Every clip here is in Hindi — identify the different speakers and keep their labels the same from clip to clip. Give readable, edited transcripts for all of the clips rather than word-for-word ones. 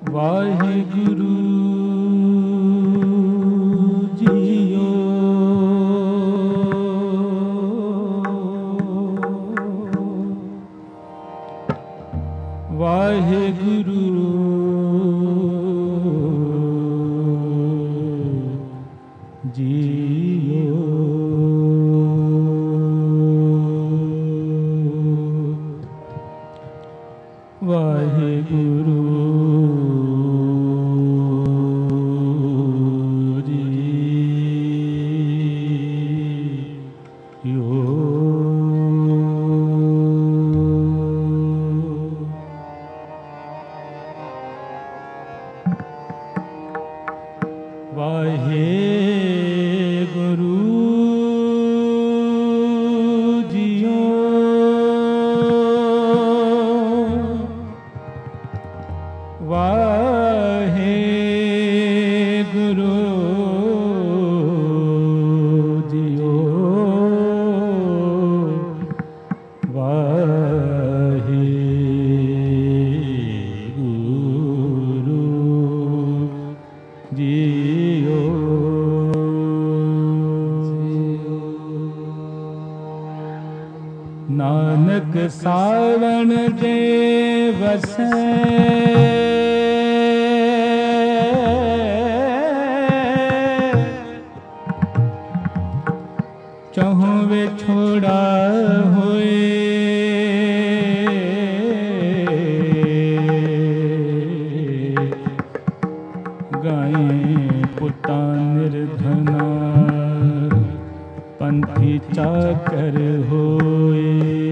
Speaker 1: ਵਾਹਿਗੁਰੂ ਜੀਓ। ਵਾਹਿਗੁਰੂ ਜੀਓ। ਵਾਹਿਗੁਰੂ ਨਾਨਕ ਸਾਵਣ ਦੇ ਵਸੈ ਚਹੁ ਵਿਛੋੜਾ ਹੋਏ ਗਾਏ ਪੁੱਤਾਂ ਨਿਰਧਨਾ ਪੰਥੀ ਚਾਕਰ ਹੋਏ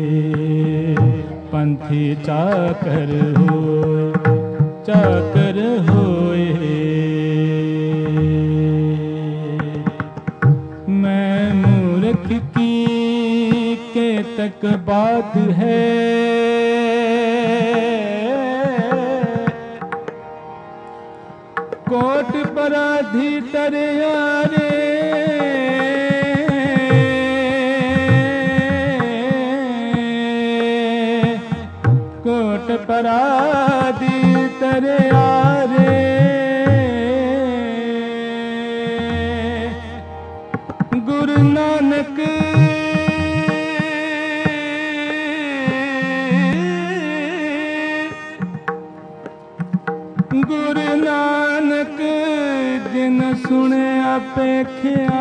Speaker 1: ਪੰਥੀ ਚਾਕਰ ਹੋਏ ਚਾਕਰ ਹੋਏ। मैं मूर्ख की केतक बात है कोट पराधी तरियारे कोट पराधी तरियारे गुरु नानक गुरु नानक जिन सुने अपेख्या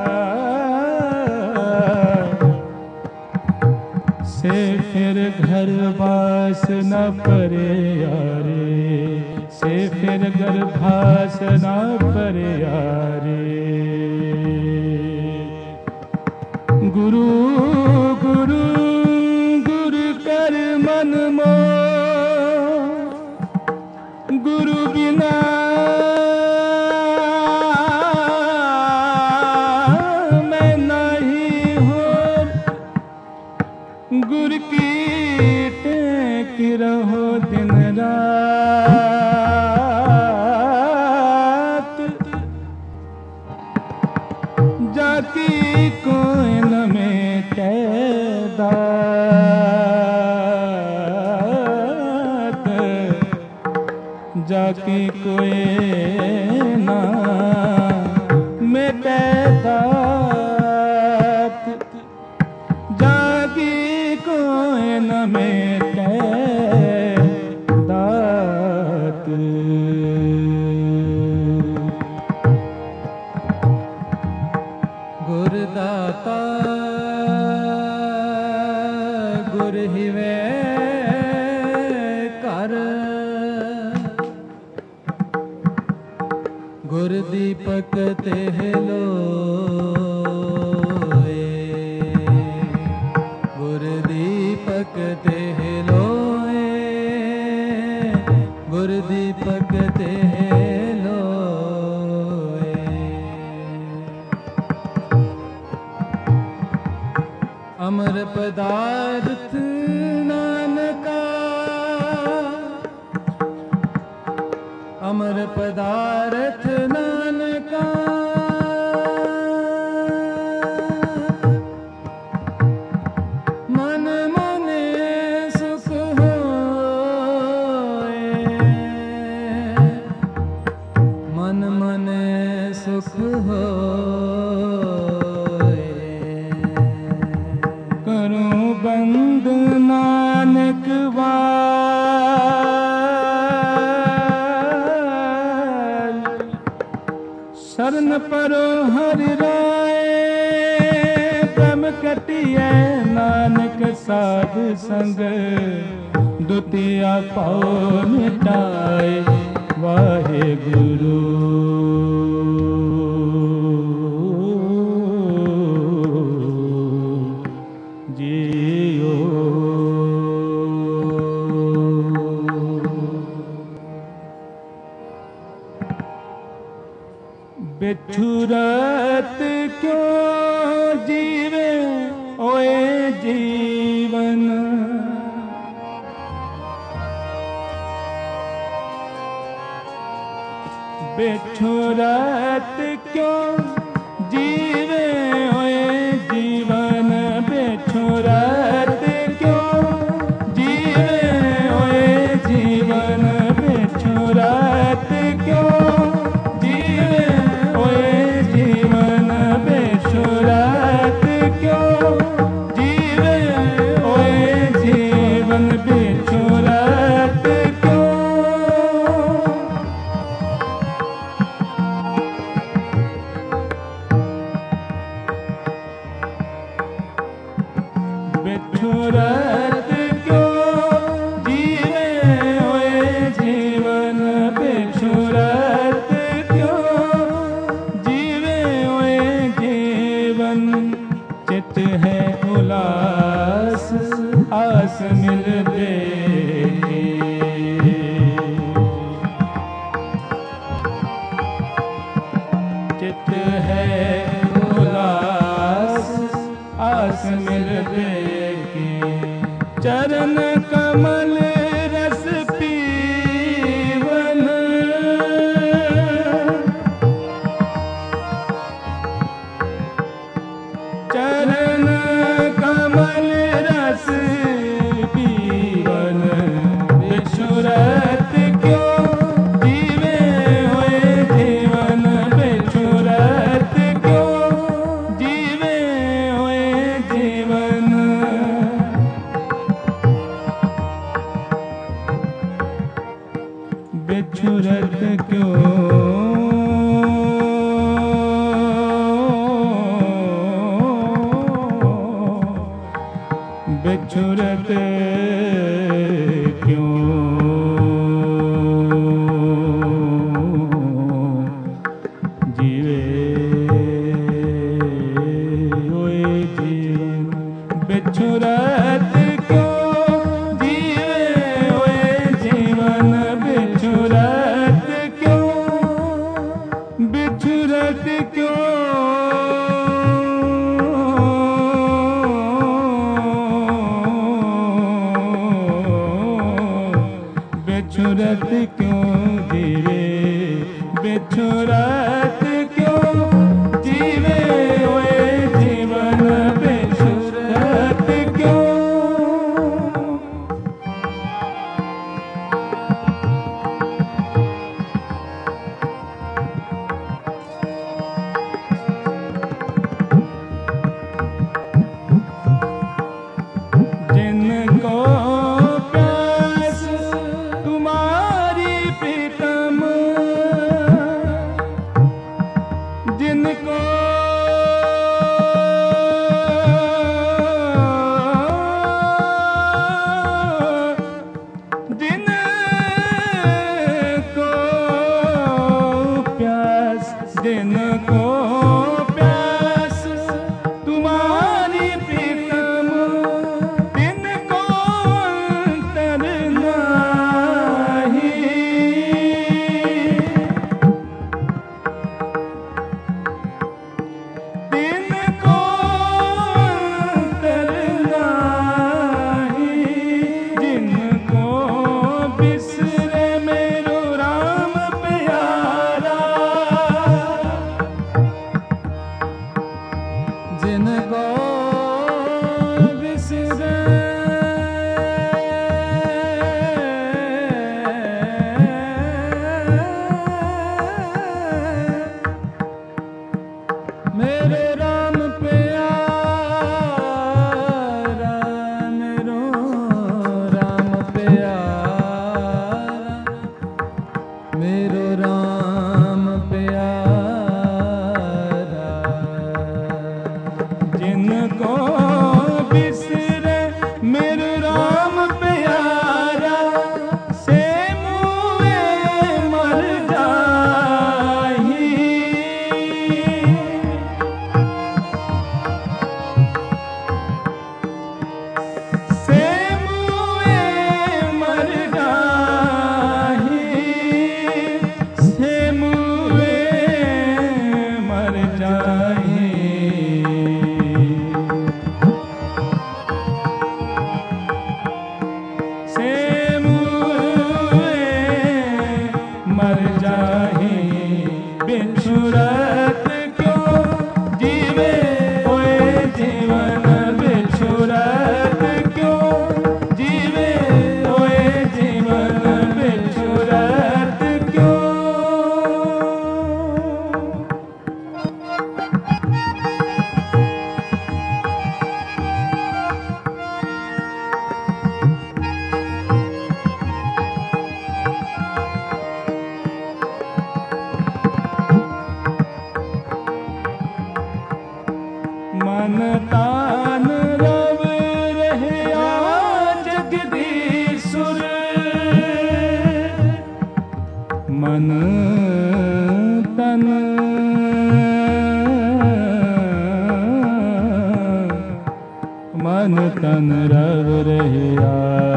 Speaker 1: से फिर घर बास न परे यारे से फिर घर भास न परे यारे। गुरु गुरु गुरु कर मन मोह गुरु बिना मैं नहीं हूँ गुरु की टेक रहो दिन रात जाकी कोई न में दात जाकी कोई ना मिटे दात जाकी कोई न मिटे दात। गुरदाता गुर हिवे कर गुर दीपक तेह लोए गुर दीपक तेह लोए गुर दीपक तेह लोए। अमर पदार्थ नानका अमर पदार्थ नानका मन मने सुख होए करूं बंद नानक वाल, शरण परो हरि राय, ब्रह्म कटिए नानक साध संग, दुतिया पाओ मिटाए वाहे गुरु। बिछुरत क्यों जीवे ओए जीवन, बिछुरत क्यों जीवे ओए जीवन, बिछुरत क्यों जीवे ओए जीवन, बिछुरत क्यों जीवे ओए जीवन, बिछुरत क्यों जीवे ओए जीवन, बिछुरत क्यों। बिछुरत क्यों जीवे ओए जीवन, बिछुरत क्यों जीवे ओए जीवन, चित है उलास आस मिल बेगी, चित है उलास आस मिल बेगी, चरण कमल रस पीवन, चरण कमल रस पीवन, बिछुरत क्यों जीवे ओए जीवन, बिछुरत क्यों जीवे ओए जीवन, बिछुरत क्यों बिछुरत क्यों जीवे ओए जीवन, बिछुरत क्यों जीवे ओए जीवन, बिछुरत क्यों, बिछुरत क्यों बिछुरत क्यों जीवे, बिछुरत क्यों जीवे ओए जीवन, बिछुरत क्यों। जिनको प्यास तुम्हारी प्रीतम, जिनको जिनको प्यास, जिनको प्यास तुम्हारी प्रीतम, तिनको अंतर नाही, मेरो राम प्यारा, मेरो राम प्यारा, मेरो राम प्यारा। जिनको बिसरे मेरो राम प्यारा, से मुए मर जाही। से मुए मर जाही, से मुए मर जाही। से मुए मर जाही, बिछुरत क्यों जीवे होए जीवन, बिछुरत क्यों जीवे होए जीवन, बिछुरत क्यों। मन तान रव रहया जगदीशुर, मन तन मन तन रव रहया,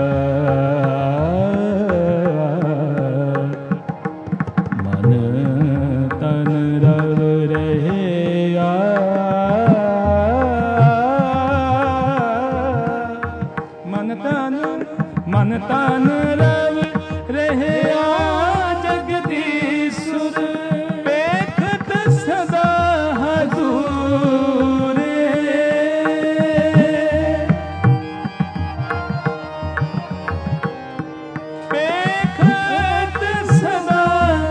Speaker 1: मन तन रव रहया। मन तन रव रहया जगदीशुर, देखत सदा हजूरे। देखत सदा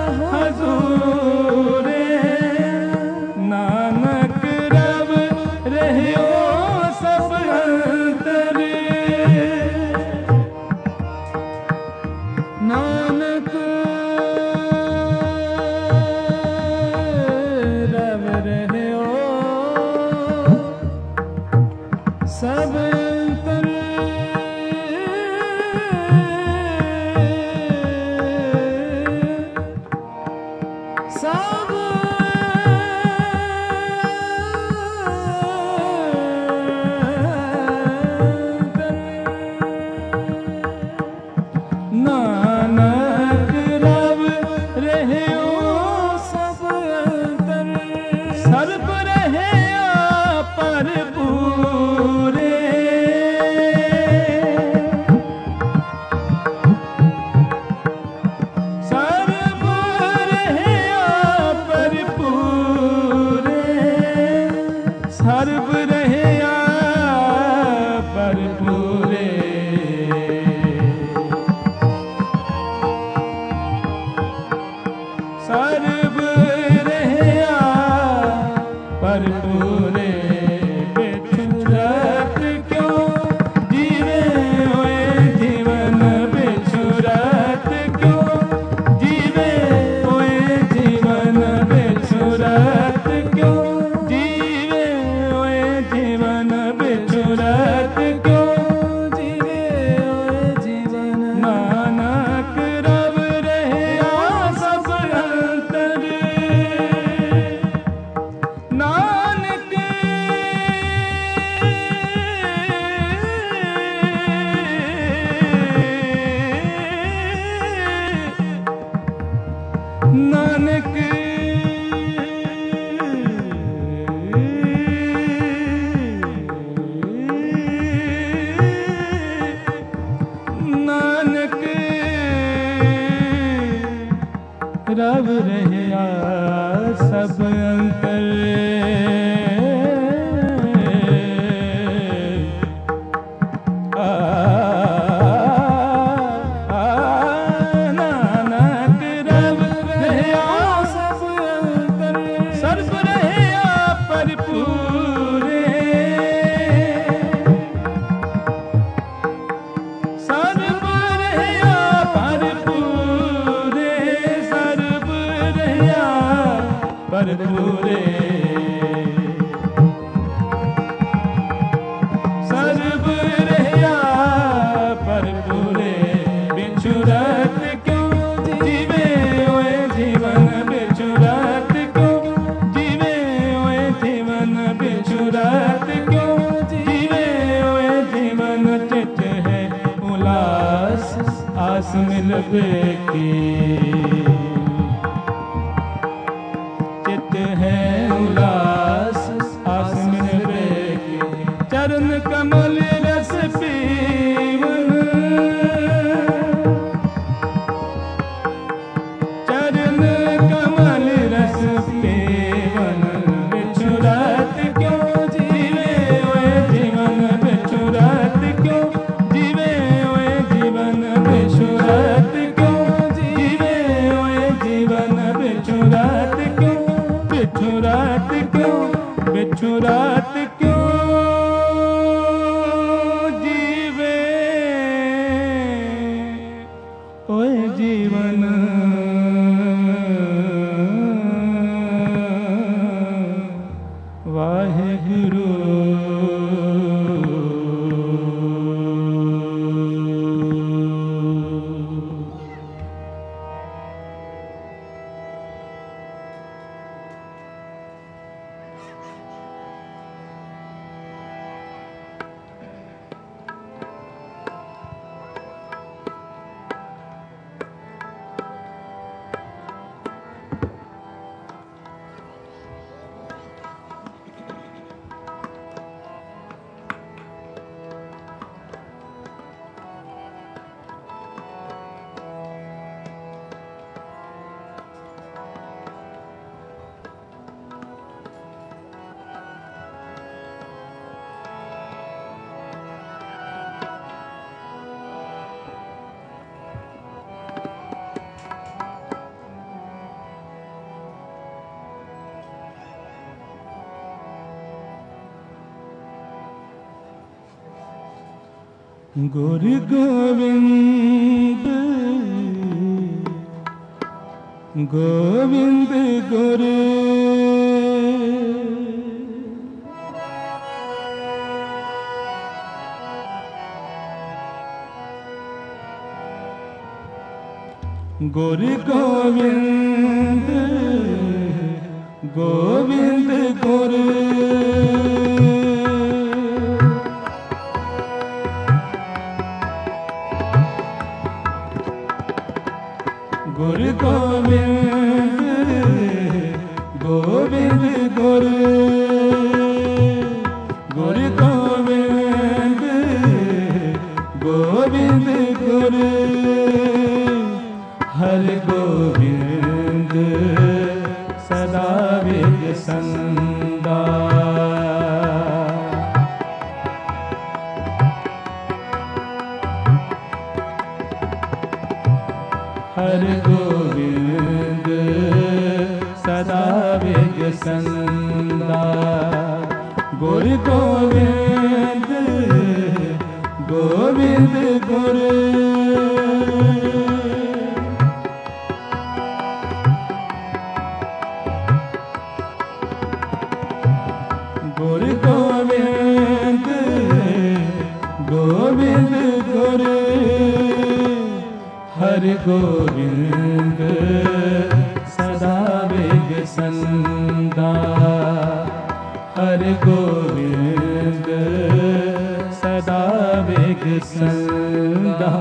Speaker 1: हजूरे, नानक रव रहयो सब अंतरे। नानक रव रहयो सब अंतरे। सब नानक रव रहयो सब अंतर, सर्ब रहया पर पूरे। सर्ब रहया पर पूरे, सर्ब रहया पर पूरे। सर्ब रहया पर पूरे, बिछुरत क्यों जीवे होए जीवन, बिछुरत क्यों जीवे होए जीवन, बिछुरत क्यों जीवे होए जीवन, बिछुरत क्यों जीवे होए जीवन। नानक रव रहया सब अंतर, नानक बेकी चित है उदास आस मिन बेकी चरण कमल रस पीवन चरण कमल रस पीवन बिछुरात क्यों जीवे ओए जीवन बिछुरात क्यों जीवे ओए जीवन बिछुरात क्यों जीवे ओए जीवन बिछुरात क्यों बिछुरात क्यों बिछुरात क्यों जीवे ओए जीवन वाहेगुरु गुरु गोविंद गोविंद गुरु गुरु गोविंद गोविंद गुरु गुरु गोविंद गोविंद गुरु गुरु गोविंद गोविंद गुरु हर गोविंद सदा वेद संदा हर गोविंद सदा वेद संदा गुरु गोविंद गोविंद गुरु गुरु गोविंद गोविंद गुरु हर गोविंद सदा वेद संदा हर गोविंद सदा वेद संदा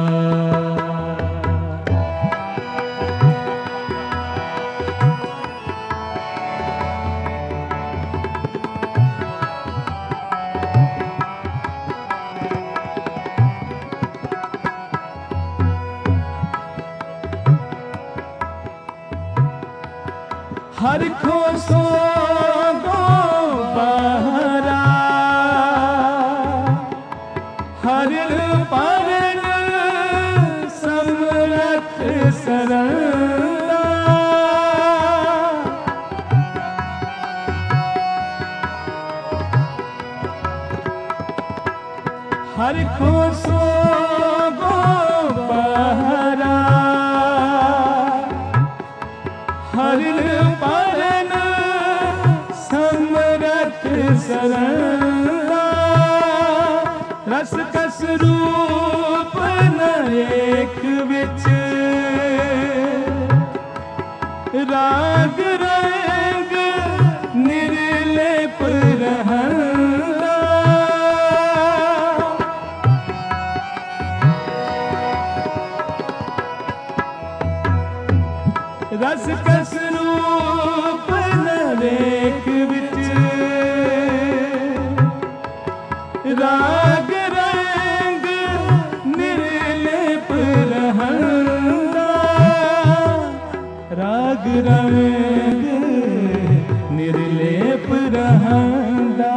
Speaker 1: हर को सो गो बहरा हर पारण समरथ सरला हर को सो गो बहरा हर पारण समरथ सरला रस कस रूप न एक विच राग रंग निर्लेप रहला रंग निर्लेप रहंदा,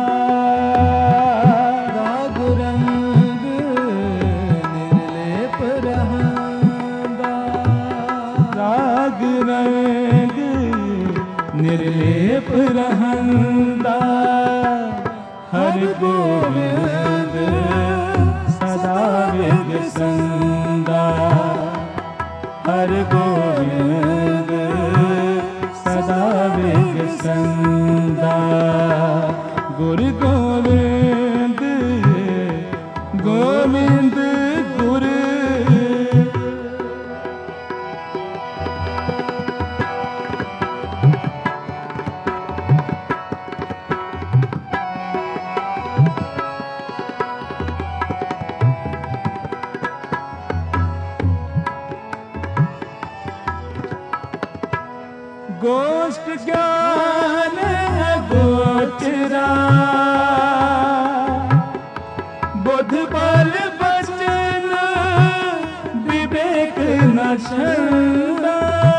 Speaker 2: राग रंग निर्लेप रहंदा,
Speaker 1: राग रंग निर्लेप रहंदा। हर गोविंद सदा विगसंदा, हर गोविंद सदा विगसंदा। गुरु गोविंद गोविंद गुरु, गोष्ठ ज्ञान गोचरा, बुध बल बचन विवेक न छंदा।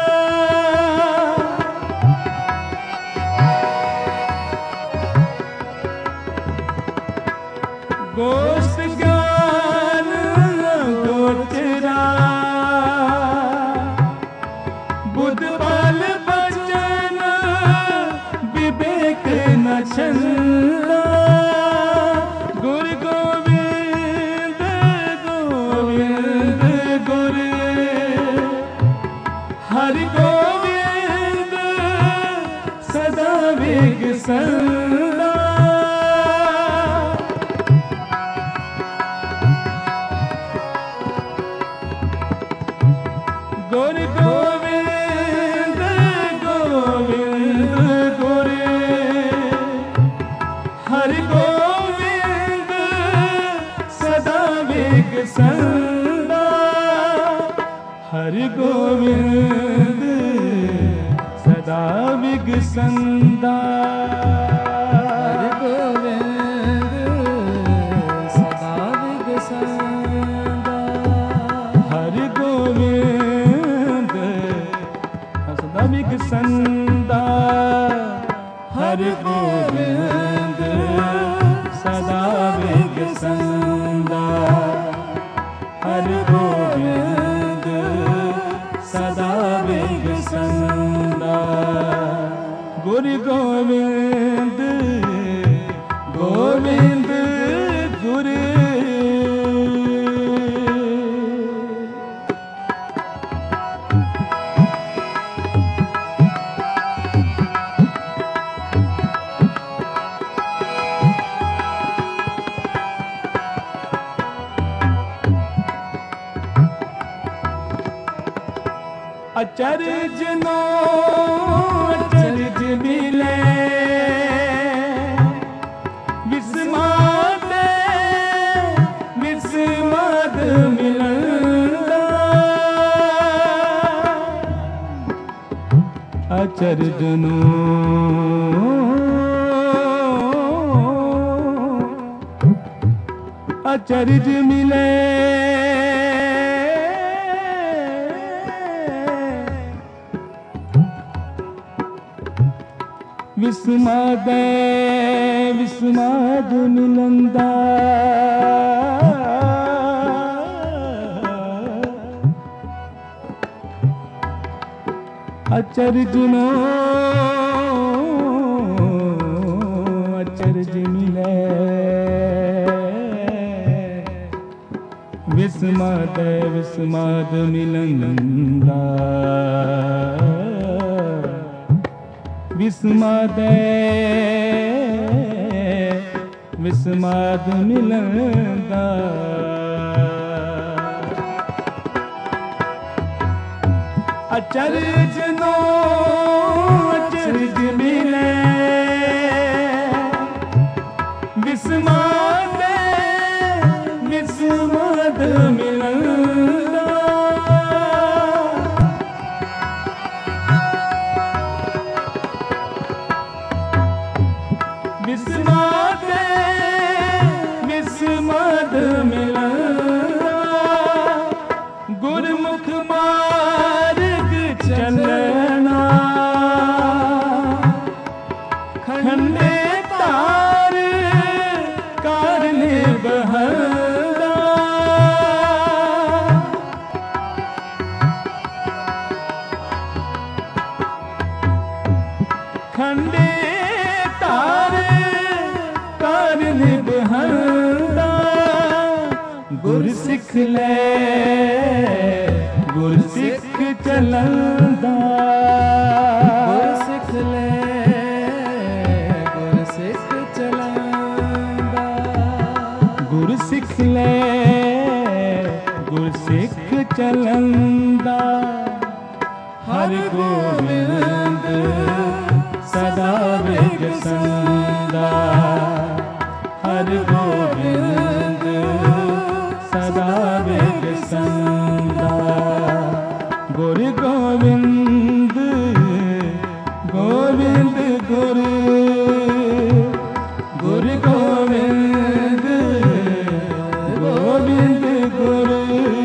Speaker 1: गोष्ठ ज्ञान गोचरा, बुध बल बचन विवेक न छंदा। गुरु गोविंद गोविंद गुरु, हरि गोविंद सदा विगसंदा। गुरु गोविंद गोविंद गुरु, हरि गोविंद सदा विगसंदा। हरि गोविंद सदा विगसंदा,
Speaker 2: हरि गोविंद सदा विगसंदा,
Speaker 1: हरि गोविंद सदा विगसंदा। हरि गोविंद सदा विगसंदा, हरि गोविंद सदा विगसंदा। गुरु गोविंद गोविंद गुरु, अचरज नो अचरज मिले, विस्माद विस्माद मिलंदा। अचरज नो अचरज मिले, विस्माद विस्माद मिलंदा। अचरज नो अचरज मिले, विस्माद विस्माद मिलंदा। विस्माद विस्माद मिलंदा। अचरज नो अचरज मिले, विस्माद विस्माद मिलंदा। विस्माद विस्माद मिलंदा। गुरमुख मार्ग चलना, तार कारने बहंदा खंडे तार कारने बहंदा गुरसिख ले गुरसिख चलंदा
Speaker 2: गुरसिख ले गुरसिख चलंदा
Speaker 1: गुरसिख ले गुरसिख चलंदा हर गोविंद सदा विगसंदा हर गोविंद सदा विगसंदा गुर गोविंद गोविंद गुरु गुर गोविंद गोविंद गुरु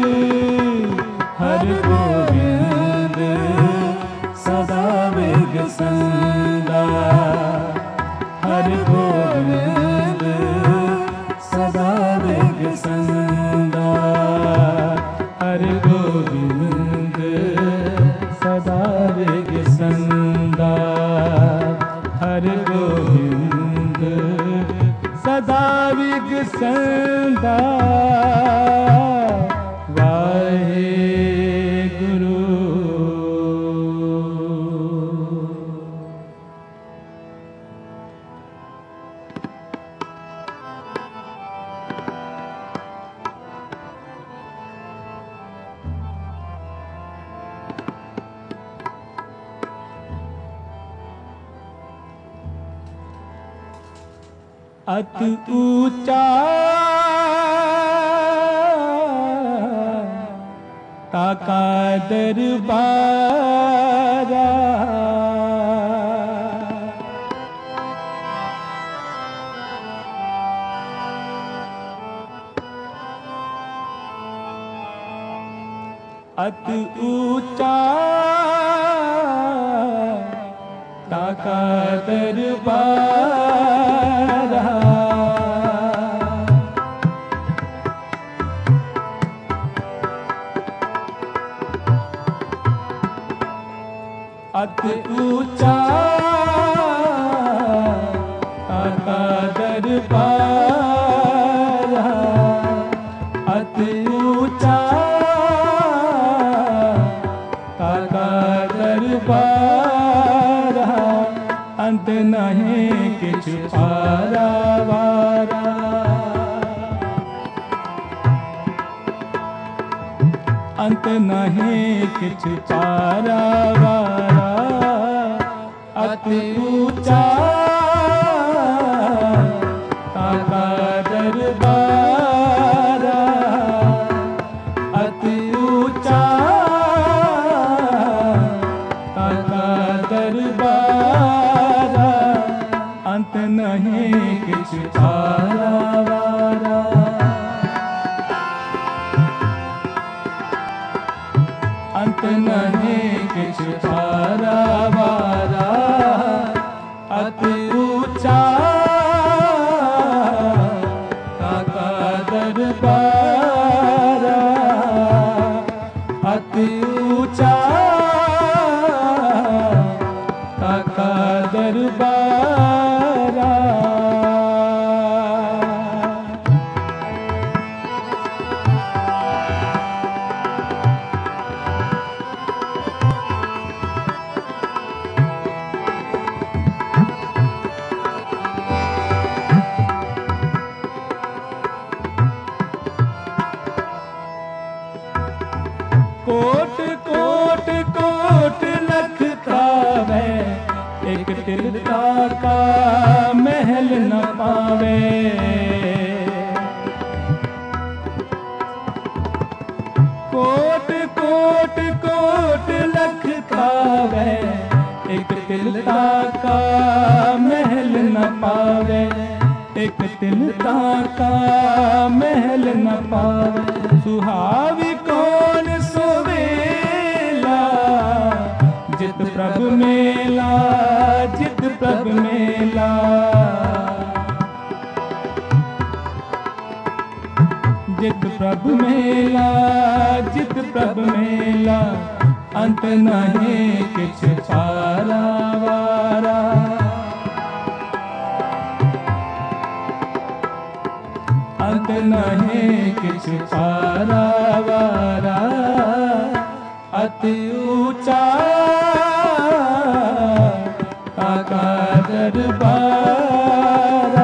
Speaker 1: हर गोविंद सदा विगसंदा हर गोविंद सदा विगसंदा हर गोविंद सदा विगसंदा हर गोविंद सदा विगसंदा वाहेगुरु। अति ऊंचा ताका दरबारा अति ऊंचा ताका दरबारा अति ऊंचा ताका दरबारा अति ऊंचा ताका दरबारा अंत नहीं किछ पारा वारा अंत नहीं किछ पारा वारा अति ऊंचा ताका दरबारा अति ऊंचा ताका दरबारा अंत नहीं किछ पारा वारा अंत नहीं किछ पारा वारा अति ऊंचा ताका दरबारा अति ऊंचा ताका दरबारा कोट कोट कोट लख तावे एक तिलका का महल न पावे कोट कोट कोट लख तावे एक तिलका का महल न पावे एक तिलका का महल न पावे सुहावी कौन सोवेला जित प्रभ मेला जित प्रभ मेला जित प्रभु मेला जित प्रभु मेला अंत नहीं किछ पारा वारा अंत नहीं किछ पारा वारा अति ऊंचा काका दरबारा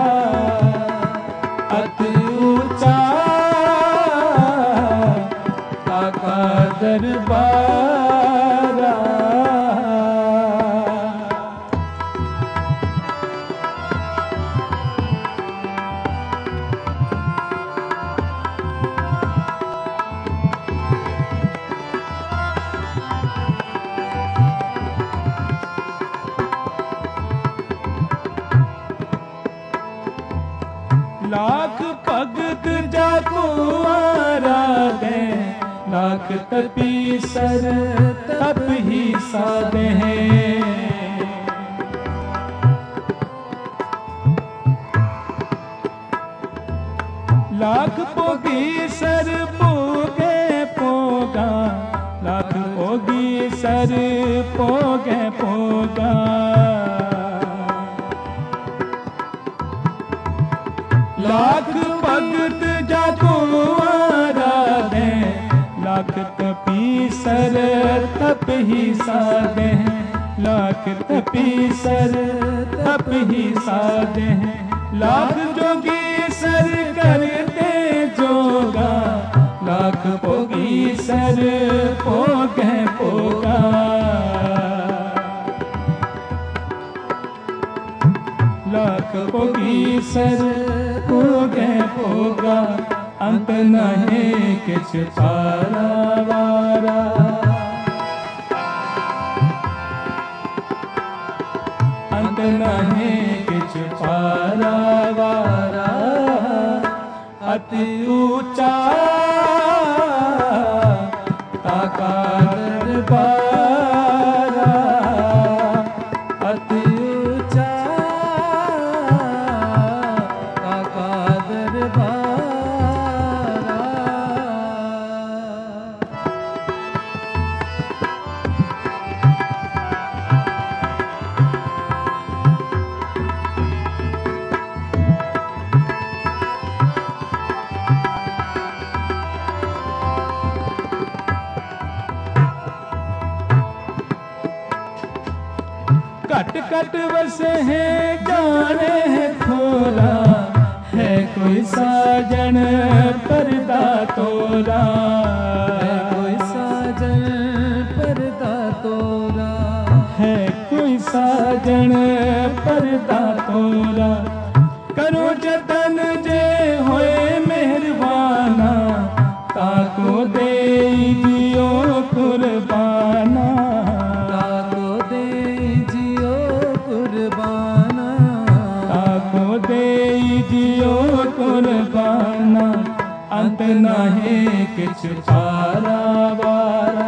Speaker 1: अति ऊंचा काका दरबारा लाख भगत जाको आराधे लाख तपीसर तप ही साधे लाख पोगी सर पोगे पोगा लाख पोगी सर पोगे पोगा लाख भगत जाको आराधे लाख तपीसर तप ही साधे लाख तपीसर तप ही साधे लाख जोगी सर करते जोगा लाख पोगी सर पोगे पोगा लाख पोगी सर पोगे पोगा अंत नहीं किछ पारा वारा अंत नहीं किछ पारा वारा अति ऊंचा काका दरबारा अति ऊंचा काका दरबारा कट कट बस है जाने है थोड़ा है कोई साजन पर्दा तोरा है कोई साजन पर्दा तोरा है कोई साजन पर्दा तोरा करो जतन जे होए मेहरबाना ताको दे जियो कुर्बाना ताको दे कुर्बाना ताको दे जियो कुर्बाना अंत नहीं किछ पारा वारा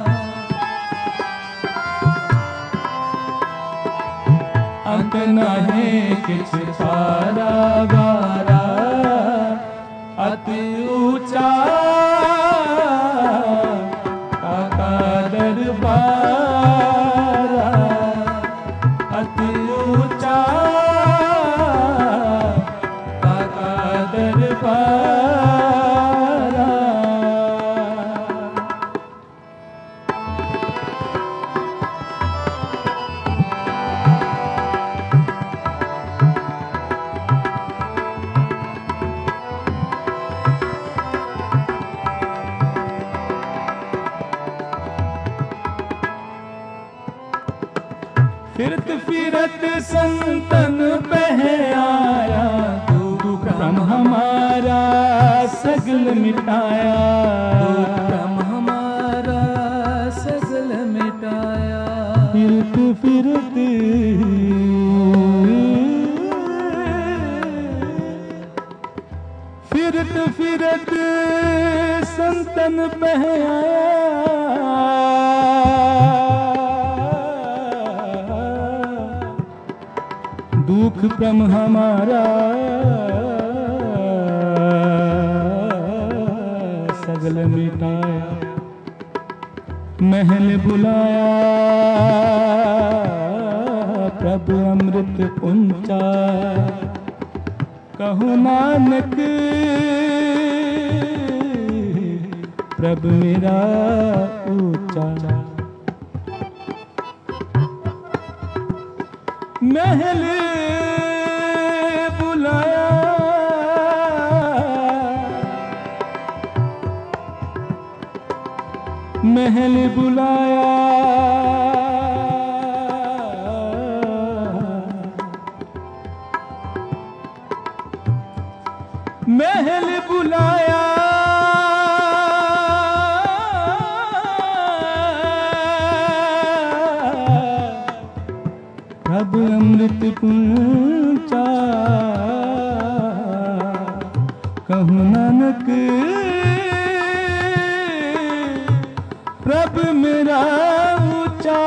Speaker 1: अंत नहीं किछ पारा वारा अति ऊंचा काका दरबारा अति ऊंचा काका दरबारा फिरत फिरत संतन बह आया दुख ब्रह्म हमारा सगल मिटाया ब्रह्म हमारा सगल मिटाया फिरत फिरत फिरत फिरत संतन बह दुख प्रम हमारा सगल मिटाया, महल बुलाया प्रभु अमृत पुंचा। कहूँ नानक प्रभु मेरा ऊंचा। महल बुलाया महल बुलाया महल बुलाया प्रभु अमृत पुंचा। कहूँ नानक प्रभु मेरा ऊंचा।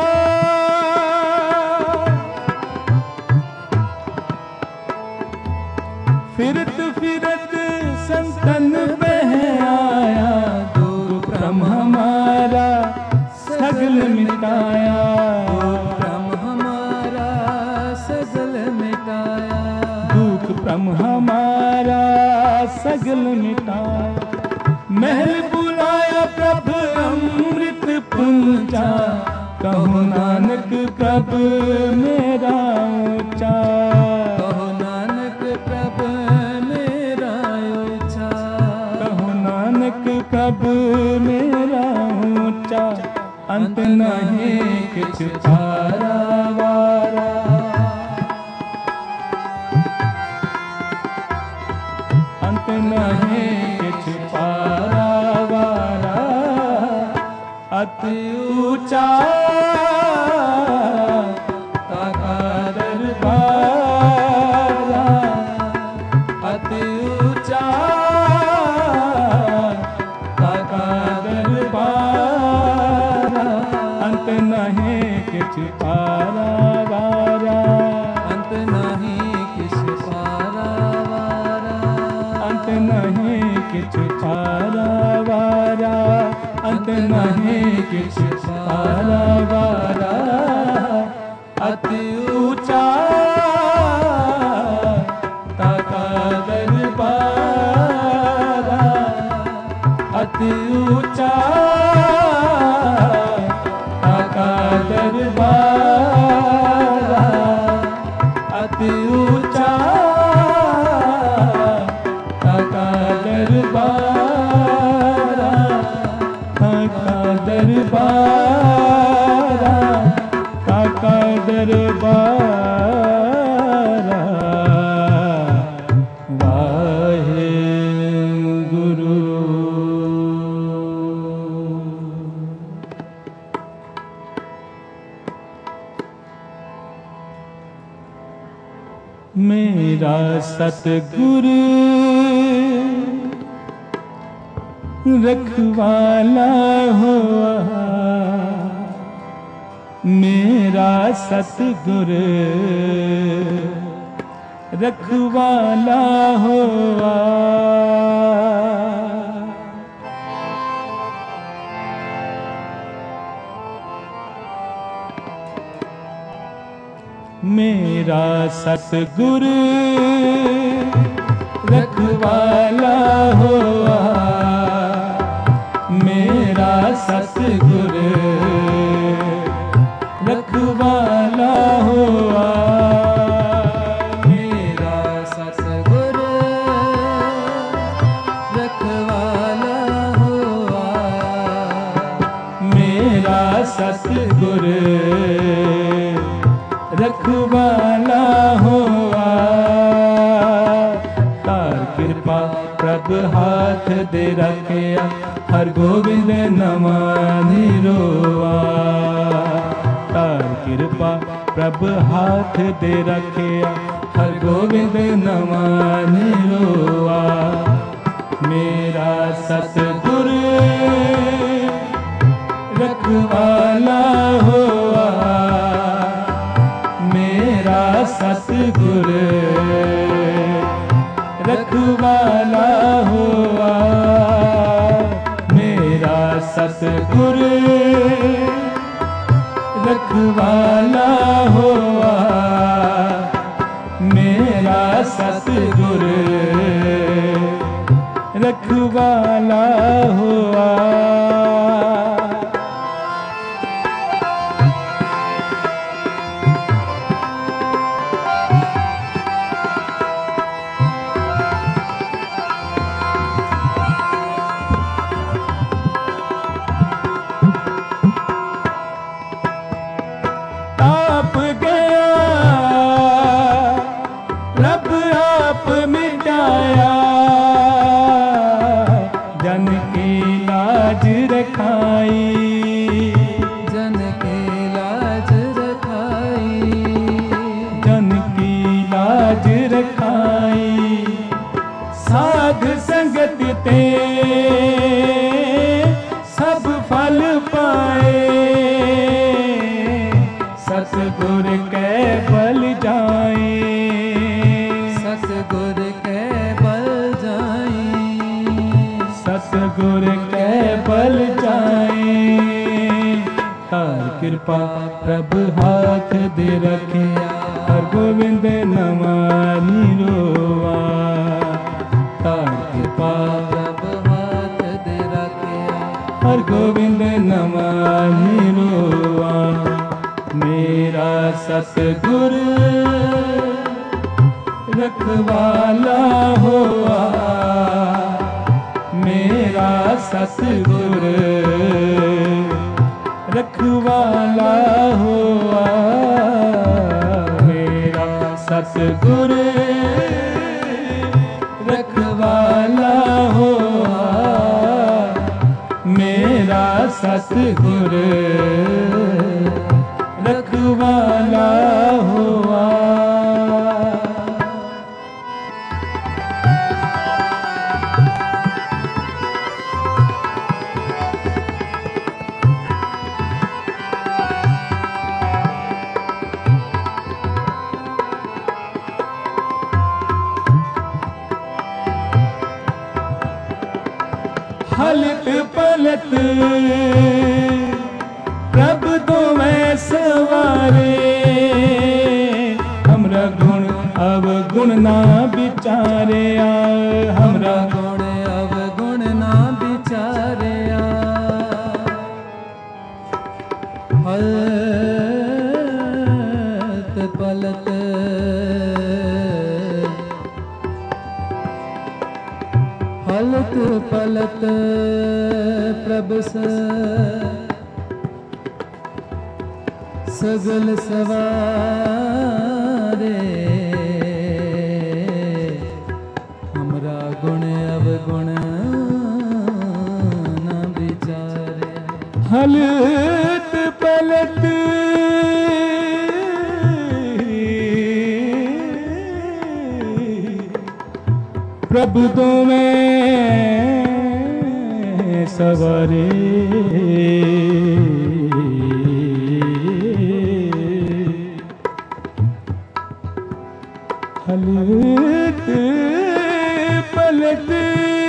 Speaker 1: फिरत फिरत संतन बह आया, दुख भ्रम हमारा सगल मिटाया।
Speaker 2: दुख हमारा सगल मिटाया।
Speaker 1: दुख भ्रम हमारा सगल मिटाया। महल बुलाया प्रभु अमृत पुंचा। कहूँ नानक प्रभु मेरा ऊंचा।
Speaker 2: कहूँ नानक प्रभु मेरा ऊंचा।
Speaker 1: कहूँ नानक प्रभु मेरा ऊंचा। अंत नहीं किछ पारा वारा। अंत नहीं किछ पारा वारा। अति ऊंचा ताका दरबारा। अति ऊंचा ताका दरबारा। अंत नहीं किछ पारा वारा।
Speaker 2: अंत नहीं किछ पारा वारा।
Speaker 1: अंत नहीं किछ पारा वारा। अंत नहीं किछ पारा वारा। अति ऊंचा ताका दरबारा। अति ऊंचा ताका दरबारा। अति ऊंचा ताका दरबारा। ताका दरबारा। ताका दरबारा। वाहे गुरु। मेरा सतगुरु रखवाला हुआ। मेरा सतगुरु रखवाला हुआ। मेरा सतगुरु रखवाला हुआ। मेरा सतगुरु रखवाला हुआ।
Speaker 2: मेरा सतगुरु रखवाला हुआ।
Speaker 1: मेरा सतगुरु रखवाला हुआ। तार कृपा प्रभु हाथ दे रखिया। हर गोविंद नमानि रोआ। तार कृपा प्रभु हाथ दे रखिया। हर गोविंद नमानि रोआ। मेरा सतगुरु रखवाला हुआ। मेरा सतगुरु रखवाला हुआ। रखवाला हुआ मेरा सतगुर रखवाला हुआ। ताप गया रब आप मिटाया, जन की लाज रखाई,
Speaker 2: जन की लाज रखाई,
Speaker 1: जन की लाज रखाई। साध संगत ते सब फल पाए, सतगुर कै बल जाए,
Speaker 2: सतगुर कै बल जाई,
Speaker 1: सतगुर कै बल जाए। तार कृपा प्रभु हाथ दे रखिया, हर गोविंद नमानी रोआ। तार कृपा
Speaker 2: प्रभु हाथ दे रखिया,
Speaker 1: हर गोविंद नमानी रोआ। मेरा सतगुर रखवाला हुआ, मेरा सतगुर रखवाला हुआ, मेरा सतगुर रखवाला हुआ, मेरा सतगुर रखवाला हुआ। हलत पलत प्रभु तुम्हें सवारे, हमरा गुण अवगुण ना बिचारे, हमरा
Speaker 2: गुण अवगुण ना बिचारे। हलत पलत हलत पलत प्रभ सगल सवारे, हमरा गुण अवगुण न बिचारे।
Speaker 1: हलत पलत प्रभु तुम्हें सवारे, हलत पलट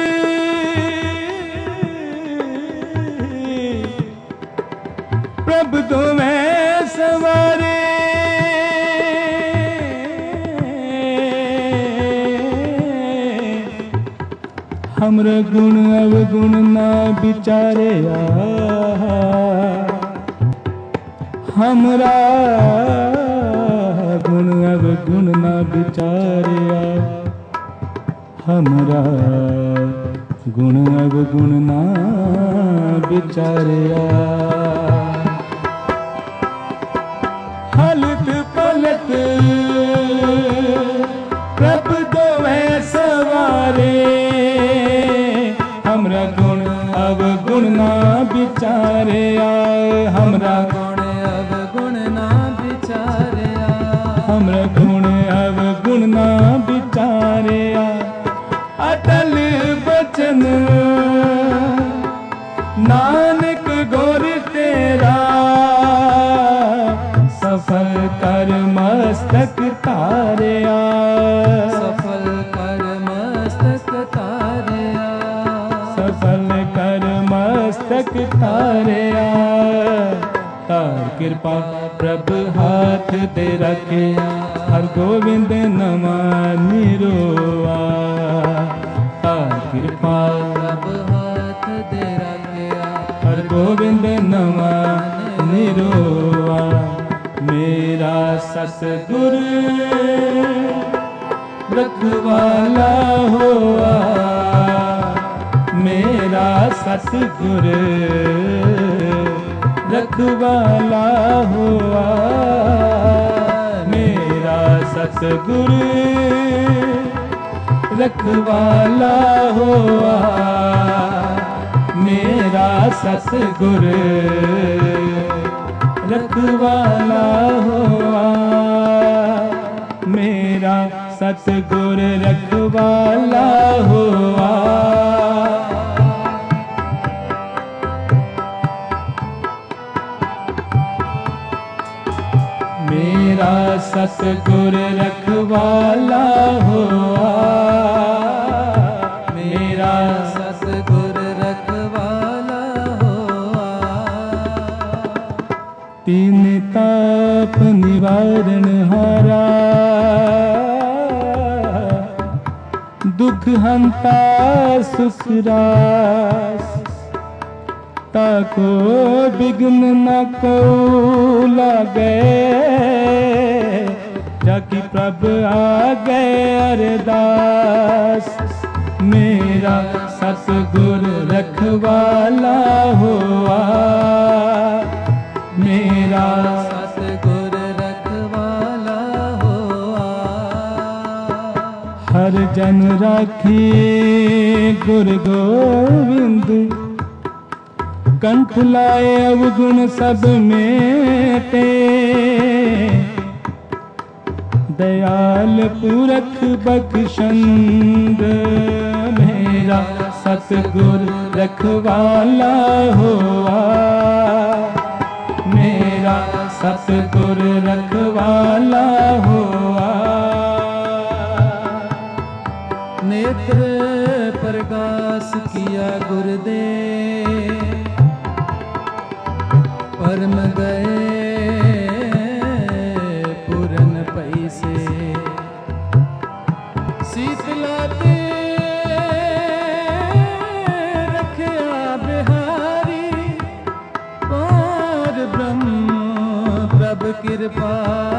Speaker 1: प्रभु तुम्हें सवारे, हमरा गुण अवगुण ना बिचारे, हमरा गुण अवगुण ना बिचारे, हमरा गुण अवगुण ना बिचारे। हलत पलत प्रभु तुम्हें सवारे, हमरा गुण अवगुण ना बिचारे, हमरा
Speaker 2: गुण अवगुण ना बिचारे,
Speaker 1: हमरा गुण अवगुण ना बिचारे। अटल बचन नानक गुर तेरा, सफल कर मस्तक तारिया,
Speaker 2: सफल कर मस्तक तारिया,
Speaker 1: सफल कर मस्तक तारिया। तार कृपा प्रभ हाथ दे रखिया हर गोविंद नवा निरोआ कृपाल
Speaker 2: प्रभ हाथ दे रखिया
Speaker 1: हर गोविंद नवा निरोआ मेरा सतगुर रखवाला होआ मेरा सतगुर रखवाला हुआ मेरा सतगुर रखवाला हुआ मेरा सतगुर रखवाला हुआ मेरा सतगुर रखवाला हुआ मेरा सतगुर रखवाला हुआ मेरा
Speaker 2: सतगुर रखवाला हुआ
Speaker 1: तीन ताप निवारण हारा दुख हंता सुख रास ताको विघ्न न को लागे जाकी प्रभ आ गए अरदास मेरा सतगुर रखवाला हुआ मेरा
Speaker 2: सतगुर रखवाला हुआ
Speaker 1: हर जन राखी गुर गोविंद कंठ लाए अवगुण सब मेटे दयाल पुरख बख्शंद मेरा सतगुर रखवाला हुआ मेरा सतगुर रखवाला हुआ
Speaker 2: नेत्र प्रकाश किया गुरुदेव परम गए पूरन पैसे शीतलाते रखया बिहारी पार ब्रह्म प्रभ कृपा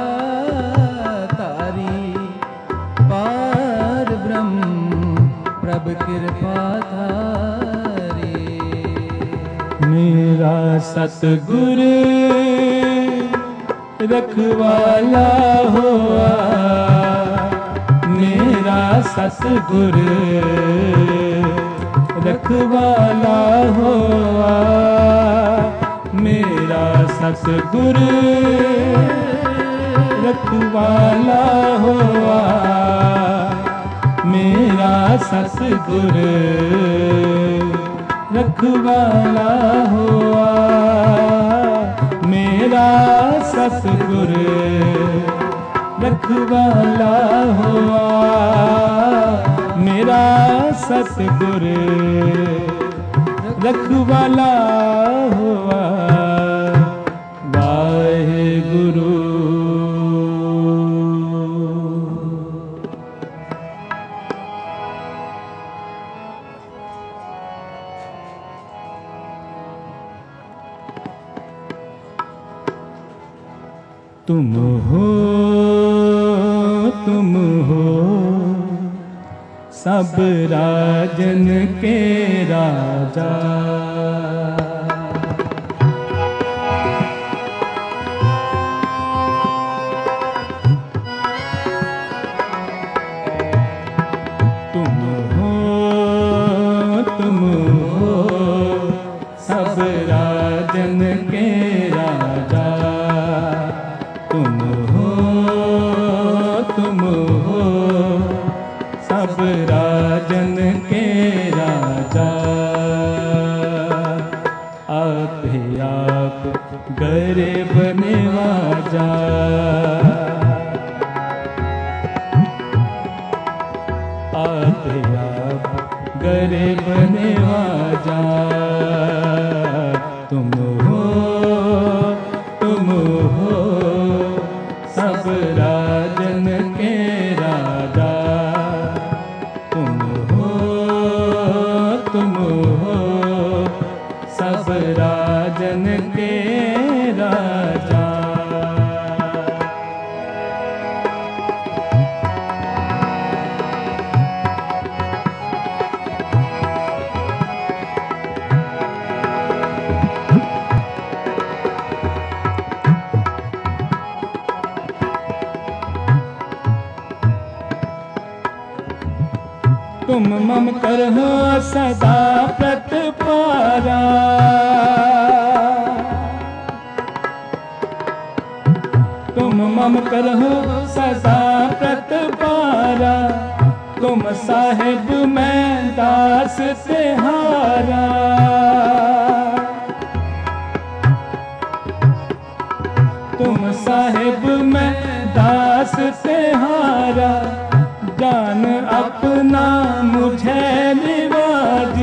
Speaker 2: तारी पार ब्रह्म प्रभ कृपा तारी
Speaker 1: मेरा सतगुर रखवाला हुआ मेरा सतगुर रखवाला हुआ मेरा सतगुर रखवाला हुआ मेरा सतगुर रखवाला हुआ मेरा सतगुर रखवाला हुआ मेरा सतगुर रखवाला हुआ वाहेगुरु तुम हो सब राजन के राजा तुम हो सब राजन के राजा तुम हो सब राजन के राजा आप ही आप गरीब निवाजा आप ही आप गरीब निवाजा तुम हो राजन के राजा। तुम मम करहो सदा प्रतिपारा, तुम मम करहो सदा प्रतिपारा, तुम साहिब मैं दास तिहारा। तुम साहिब मैं दास तिहारा, जान अपना मुझे निवाज।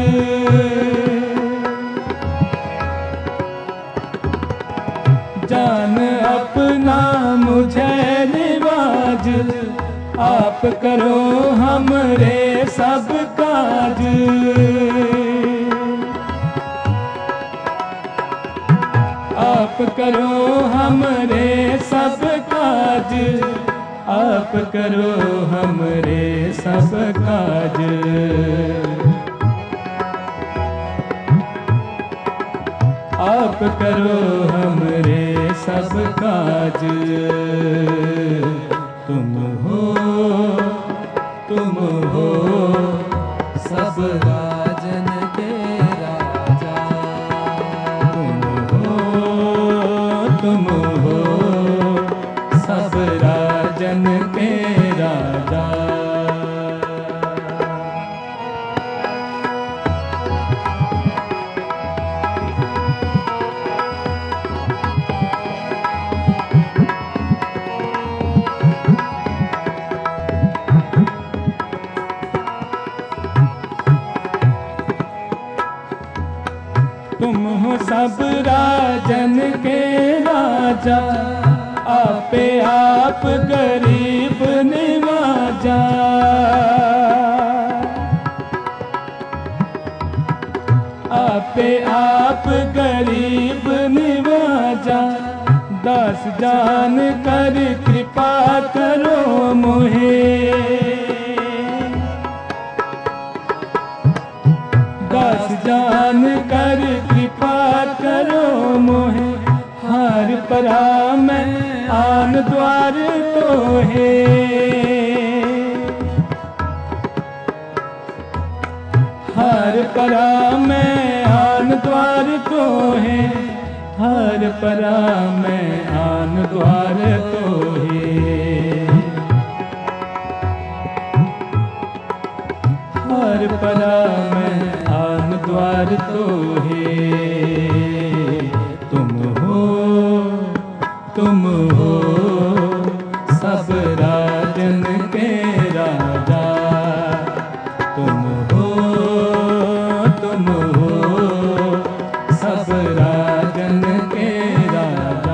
Speaker 1: जान अपना मुझे निवाज, आप करो हमरे सब काज। आप करो हमरे सब काज, आप करो हमरे सब काज। आप करो हमरे सब काज। तुम हो
Speaker 2: सब राजन के राजा।
Speaker 1: तुम हो सब राजन के राजा। तुम हो सब राजन के राजा, आपे आप गरीब निवाजा। आपे आप गरीब निवाजा, दास जान कर कृपा करो मोहे। दास जान कर कृपा करो मोहे, हार परा मैं आन द्वार तो है। हार परा मैं आन द्वार तो है, हार परा मैं आन द्वार तो है। हार परा मैं आन द्वार तो है। तुम हो सब राजन के राजा। तुम हो सब राजन के राजा।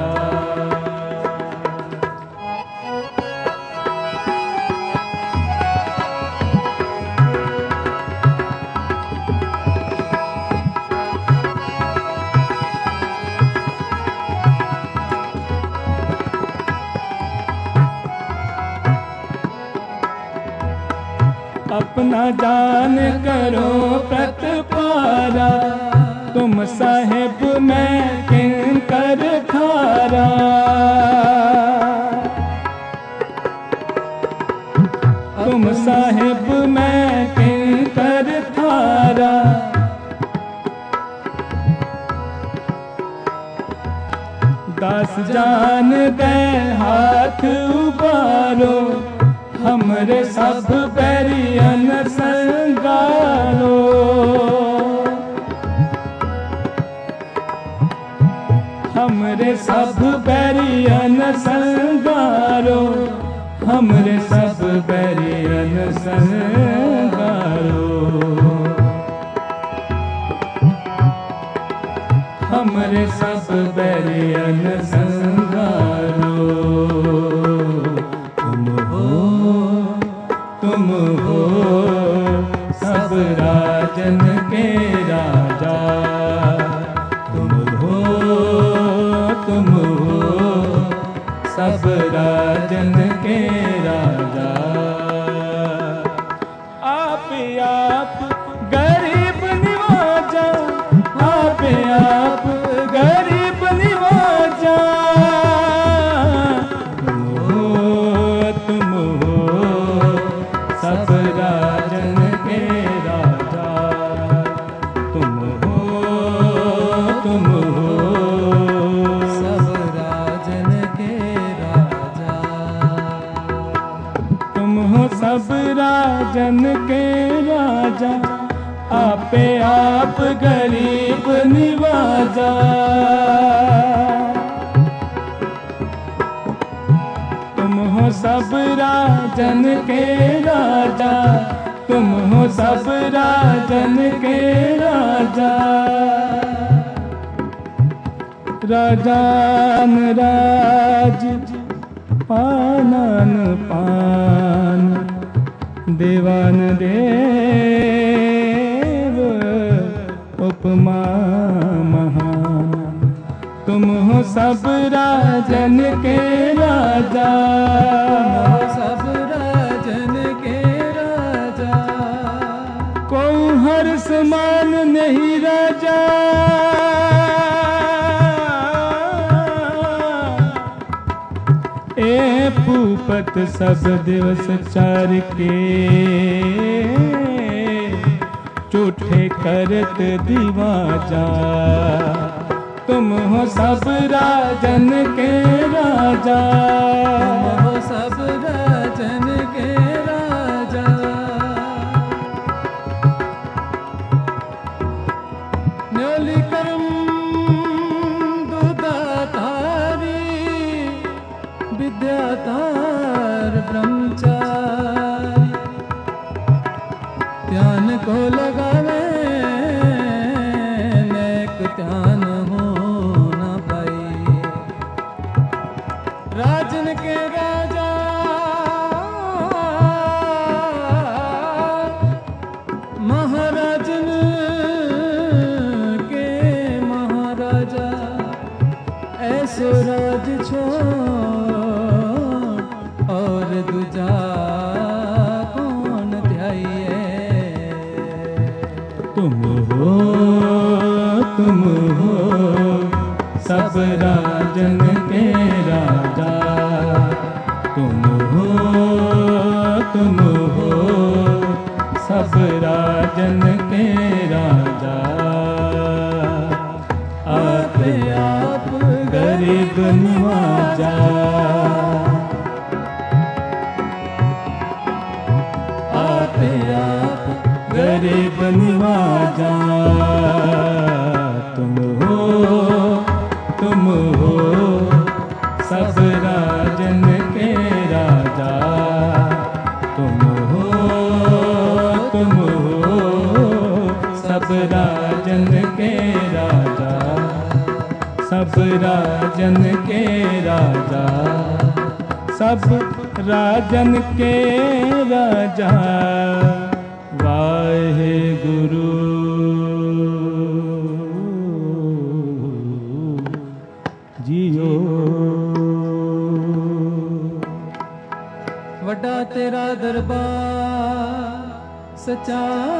Speaker 1: अपना जान करो प्रतिपारा, तुम साहिब मैं किंकर खारा। तुम साहिब मैं किंकर थारा। दास जान दे हाथ उबारो, हमरे सब बैरियन संगारो। हमरे सब बैरियन संगारो, हमरे सब बैरियन संगारो। हमरे सब बैरियन संगारो। तुम हो सब राजन के राजा। तुम हो सब राजन के राजा। आप गरीब निवाजा, आप गरीब निवाजा। तुम हो सब राजन के राजा। तुम हो
Speaker 2: सब राजन के राजा।
Speaker 1: तुम हो सब राजन के राजा। आपे आप गरीब निवाजा। तुम हो सब राजन के राजा। तुम हो सब राजन के राजा। राजान राज पानन पान, देवान देव उपमा महान। तुम हो सब राजन के राजा।
Speaker 2: सब राजन के राजा।
Speaker 1: कोई हर समान नहीं राजा। ए भूपत सब दिवस चार के, झूठे करत दिवाजा। तुम हो सब राजन के राजा।
Speaker 2: तुम हो सब राजन के राजा। न्योली करम दुदाधारी, विद्याधार ब्रह्मचारी। ध्यान को लगावे नेक ध्यान हो न पाई। राजन के राजा महाराजन के महाराजा। ऐसो राज छोड़ और दूजा कौन ध्याइए।
Speaker 1: तुम हो सब राजन के राजा। तुम हो सब राजन के राजा। आप गरीब निवाजा। आप गरीब निवाजा। तुम हो सब राजन के राजा। तुम हो सब राजन के राजा। सब राजन के राजा। सब राजन के राजा। वाहे गुरु जियो।
Speaker 2: वड्डा तेरा दरबार सच्चा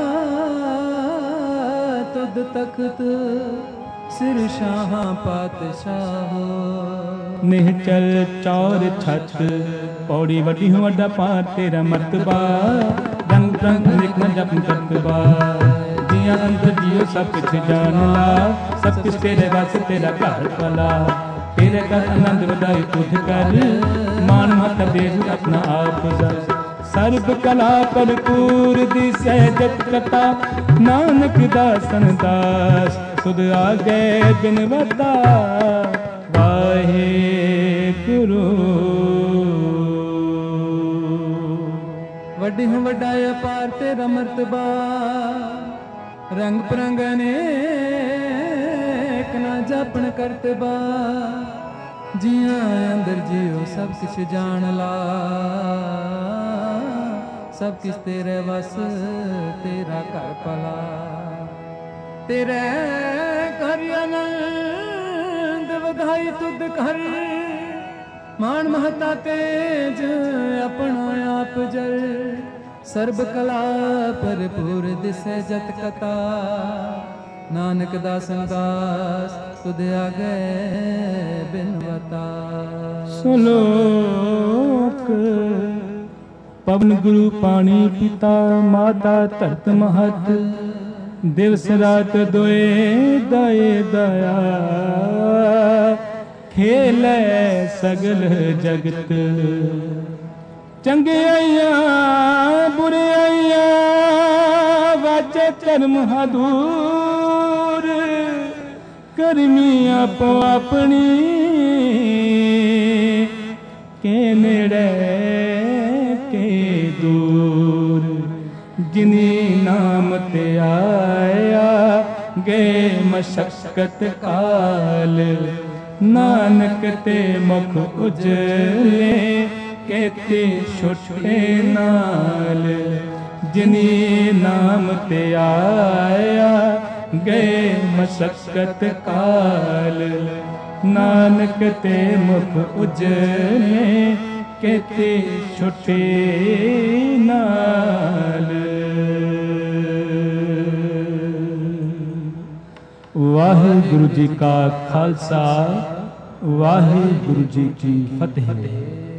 Speaker 2: तुद तख्त सिर शाह पातशाह।
Speaker 1: निहचल चौर छत पौड़ी वड्डी हूँ वड्डा पार तेरा मर्तबा। रंग रंग लिखना जप तकबा। जिया अंतर जियो सब कुछ जान ला। सब कुछ तेरे वास्ते तेरा घर पला। तेरे कर आनंद बधाई तुझ कर। मान मत बेजू अपना आप सर। सर्व कला भरपूर दिसै जत कथा। नानक दासन दास सुध आगे बिनवता। वाहे गुरु
Speaker 2: वड्डी हूँ वड्डाया पार तेरा मर्तबा। रंग परंगने ना जापन करतबा। जिया अंदर जियो सब कुछ जान ला। सब किस तेरे वस तेरा घर पला। तेरे घर आनंद ਵਧਾਈ ਤੁਧ ਕਰ ਮਾਨ ਮਹਤਾ ਤੇਜ ਆਪਣਾ ਆਪ ਜਲ ਸਰਬ ਕਲਾ ਭਰਪੂਰ ਦਿਸੈ ਜਤ ਕਥਾ ਨਾਨਕ ਦਾਸਨ ਦਾਸ ਤੁਧ ਆਗੇ ਬਿਨਵਤਾ
Speaker 1: ਸ਼ਲੋਕ ਪਵਨ ਗੁਰੂ ਪਾਣੀ ਪਿਤਾ ਮਾਤਾ ਧਰਤ ਮਹਤ ਦਿਵਸ ਰਾਤ ਦੋਏ ਦਏ ਦਇਆ ਖੇਲੇ ਸਗਲ ਜਗਤ ਚੰਗਿਆਈਆਂ ਬੁਰਿਆਈਆਂ ਵਾਚੇ ਧਰਮ ਹਦੂਰ ਕਰਮੀ ਆਪੋ ਆਪਣੀ ਕੇ ਨੇੜੇ ਕੇ ਦੂਰ ਜਿਨੀ ਨਾਮ ਤੇ ਆਇਆ ਗਏ ਮਸ਼ਕਤ ਕਾਲ ਨਾਨਕ ਤੇ ਮੁਖ ਉਜਲੇ ਕੇਤੇ ਛੁਟੇ ਨਾਲ ਜਿਨੀ ਨਾਮ ਤੇ ਆਇਆ ਗਏ ਮਸ਼ਕਤ ਕਾਲ ਨਾਨਕ ਤੇ ਮੁਖ ਉਜਲੇ ਕੇਤੇ ਛੁਟੇ ਨਾਲ। ਵਾਹਿਗੁਰੂ ਜੀ ਕਾ ਖਾਲਸਾ ਵਾਹਿਗੁਰੂ ਜੀ ਕੀ ਫਤਿਹ।